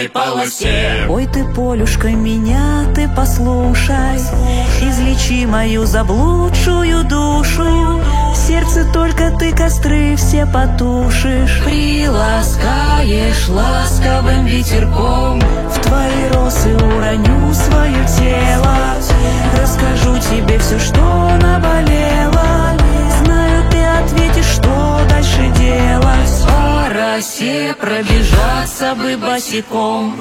черной полосе. Ой, ты, Полюшка, меня ты послушай, излечи мою заблудшую душу. В сердце только ты костры все потушишь, приласкаешь ласковым ветерком. В твои росы уроню свое тело, расскажу тебе все, что наболело. Знаю, ты ответишь, что дальше делать. По росе пробежаться бы босиком.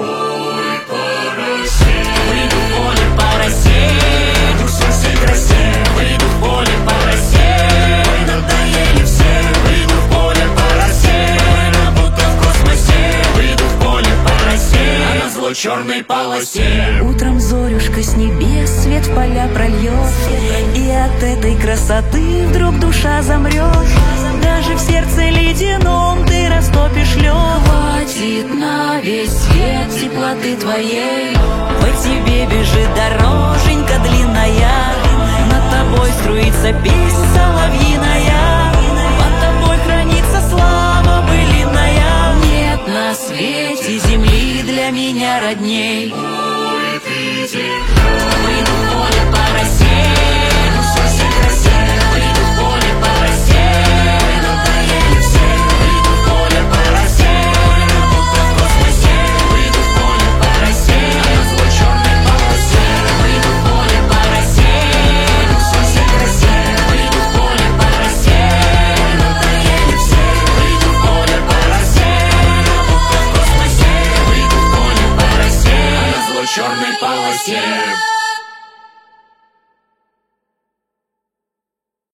Выйду в поле по росе, душу всей красе. Выйду в поле по росе, надоели все. Выйду в поле по росе, будто в космосе. Выйду в поле по росе, а назло черной полосе. Утром зорюшка с небес свет в поля прольет, и от этой красоты вдруг душа замрет. Даже в сердце ледяном ты растопишь лед. Хватит на весь свет теплоты твоей, по тебе бежит дороженька длинная. Над тобой струится песнь соловьиная, под тобой хранится слава былиная. Нет на свете земли для меня родней. Выйду в поле по росе, душу всей красе. Выйду в поле по росе, надоели все. Выйду в поле по росе, будто в космосе. Выйду в поле по росе, а назло черной полосе. Выйду в поле по росе, душу всей красе. Выйду в поле по росе, надоели все. Выйду в поле по росе, будто в космосе. Выйду в поле по росе, а назло черной полосе.